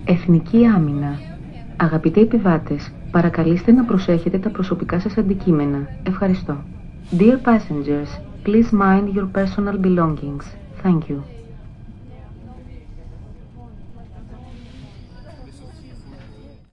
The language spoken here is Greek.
Εθνική άμυνα. Αγαπητοί επιβάτες, παρακαλείστε να προσέχετε τα προσωπικά σας αντικείμενα. Ευχαριστώ. Dear passengers, please mind your personal belongings. Thank you.